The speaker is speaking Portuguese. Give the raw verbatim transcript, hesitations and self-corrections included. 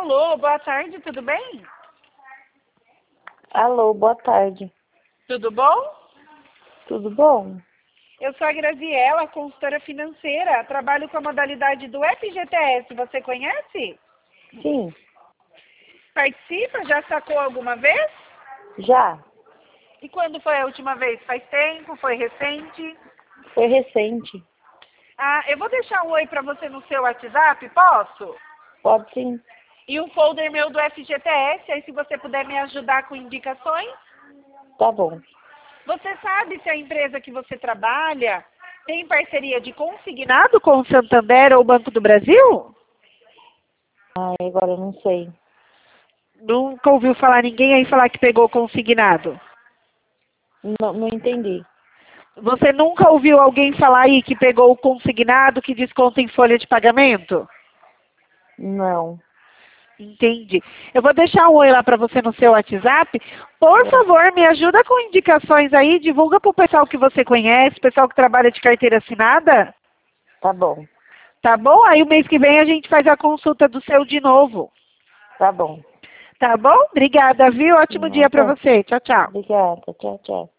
Alô, boa tarde, tudo bem? Alô, boa tarde. Tudo bom? Tudo bom? Eu sou a Graziela, consultora financeira. Trabalho com a modalidade do F G T S. Você conhece? Sim, Participa? Já sacou alguma vez? já. E quando foi a última vez? Faz tempo? Foi recente? Foi recente. Ah, eu vou deixar um oi para você no seu WhatsApp, posso? Pode sim. E um folder meu do F G T S, aí se você puder me ajudar com indicações. Tá bom. Você sabe se a empresa que você trabalha tem parceria de consignado com o Santander ou o Banco do Brasil? Ai, agora eu não sei. Nunca ouviu falar ninguém aí falar que pegou consignado? Não, não entendi. Você nunca ouviu alguém falar aí que pegou o consignado que desconta em folha de pagamento? Não. Entendi. Eu vou deixar um oi lá para você no seu WhatsApp. Por favor, me ajuda com indicações aí. Divulga para o pessoal que você conhece, pessoal que trabalha de carteira assinada. Tá bom. Tá bom? Aí o mês que vem a gente faz a consulta do seu de novo. Tá bom. Tá bom? Obrigada, viu? Ótimo dia para Nossa, você. Tchau, tchau. obrigada. Tchau, tchau.